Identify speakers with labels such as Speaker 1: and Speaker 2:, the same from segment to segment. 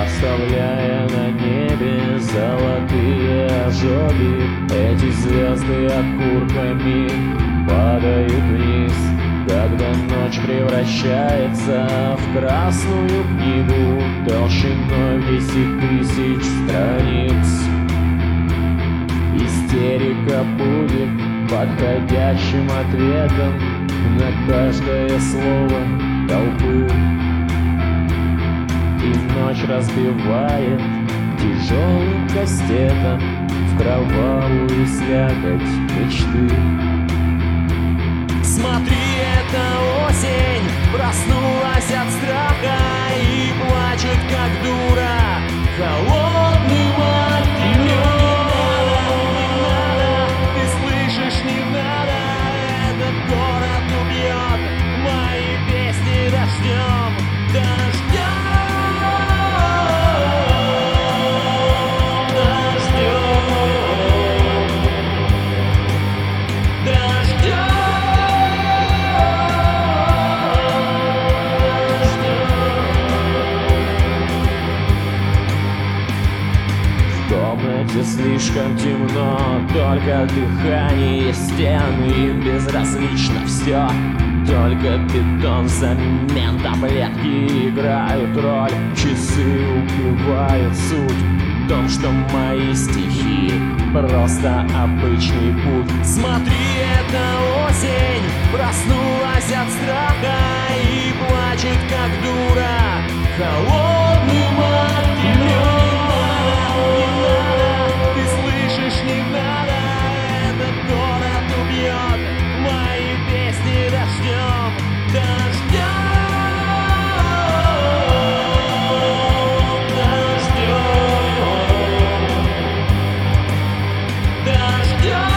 Speaker 1: оставляя на небе золотые ожоги. Эти звезды окурками падают вниз, когда ночь превращается в красную книгу толщиной в 10 тысяч страниц. Истерика будет подходящим ответом на каждое слово толпы. И ночь разбивает тяжелым кастетом в кровавую слякоть мечты.
Speaker 2: Смотри, это осень проснулась от страха и плачет, как дура, холодным огнем. Ты слышишь, не надо, этот город убьет мои песни дождем, дождем.
Speaker 1: Слишком темно, только дыхание стены, им безразлично все. Только бетон взамен таблетки играют роль. Часы убивают суть в том, что мои стихи просто обычный путь.
Speaker 2: Смотри, это осень проснулась от страха и плачет, как дура, холодным огнем. Не надо, этот город убьет мои песни дождем, дождем, дождем, дождем.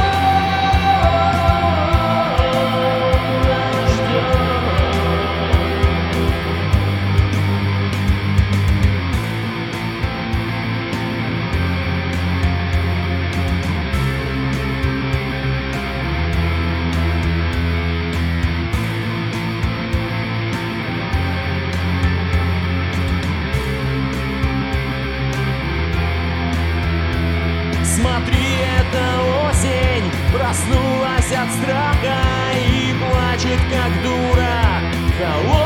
Speaker 2: Смотри, это осень проснулась от страха и плачет, как дура, холодным